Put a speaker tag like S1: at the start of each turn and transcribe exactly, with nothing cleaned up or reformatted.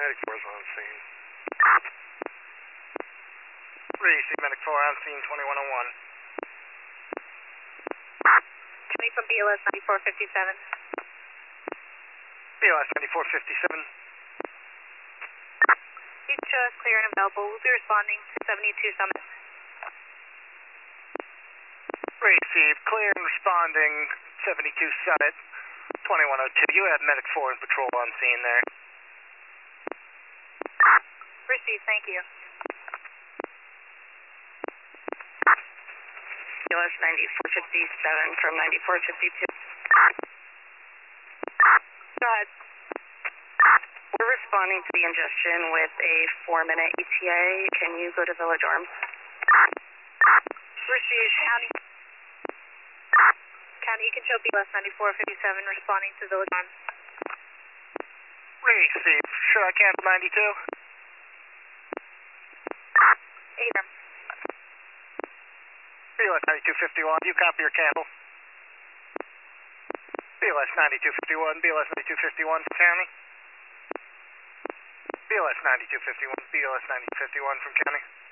S1: Medic four is on scene. Receive Medic four on scene, twenty-one oh one.
S2: County from B L S ninety-four fifty-seven.
S1: B L S ninety-four fifty-seven.
S2: Each show us clear and available. We'll be responding to seventy-two Summit.
S1: Receive, clear and responding, seventy-two Summit, twenty-one oh two. You have Medic four and patrol on scene there.
S2: Receive, thank you.
S3: B L S ninety-four fifty-seven from ninety-four fifty-two.
S2: Go ahead.
S3: We're responding to the ingestion with a four-minute E T A. Can you go to Village Arms?
S2: Receive, County. County, you can show B L S ninety-four fifty-seven responding to Village Arms.
S1: Receive, sure I cancel ninety-two?
S2: eight M.
S1: B L S ninety-two fifty-one, you copy your cancel. B L S ninety-two fifty-one, B L S ninety-two fifty-one from County. B L S ninety-two fifty-one, B L S ninety-two fifty-one from County.